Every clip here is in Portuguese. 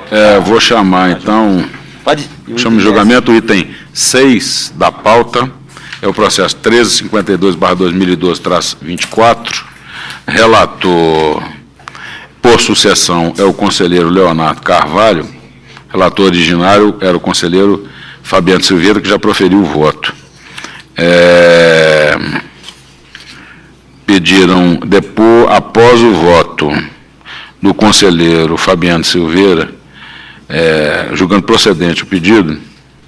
Vou chamar, então, chamo de julgamento o item 6 da pauta, é o processo 1352/2012-24, relator, por sucessão, é o conselheiro Leonardo Carvalho, relator originário era o conselheiro Fabiano Silveira, que já proferiu o voto. Pediram depor, após o voto do conselheiro Fabiano Silveira, julgando procedente o pedido,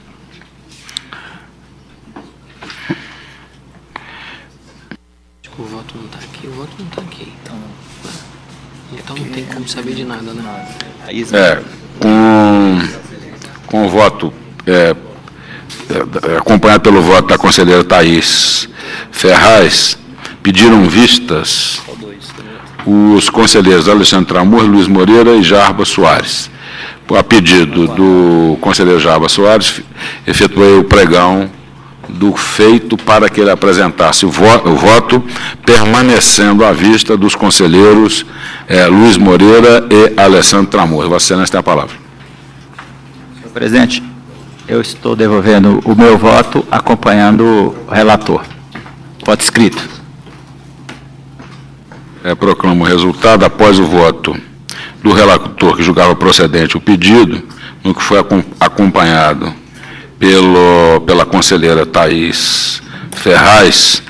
o voto não está aqui, então não tem como saber de nada, né? Com o voto acompanhado pelo voto da conselheira Thaís Ferraz, pediram vistas os conselheiros Alexandre Tramur, Luiz Moreira e Jarba Soares. A pedido do conselheiro Jarba Soares, efetuei o pregão do feito para que ele apresentasse o voto, permanecendo à vista dos conselheiros Luiz Moreira e Alexandre Tramur. Vossa Excelência tem a palavra. Senhor presidente, eu estou devolvendo o meu voto acompanhando o relator. Voto escrito. Proclamo o resultado após o voto do relator que julgava procedente o pedido, no que foi acompanhado pela conselheira Thaís Ferraz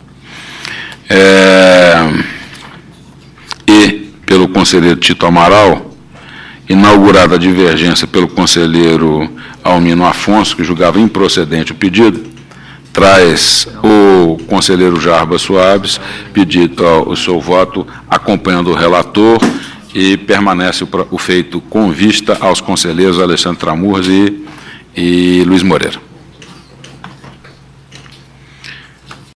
e pelo conselheiro Tito Amaral, inaugurada a divergência pelo conselheiro Almino Afonso, que julgava improcedente o pedido, traz o conselheiro Jarba Soares pedido o seu voto acompanhando o relator e permanece o feito com vista aos conselheiros Alexandre Tramur e Luiz Moreira.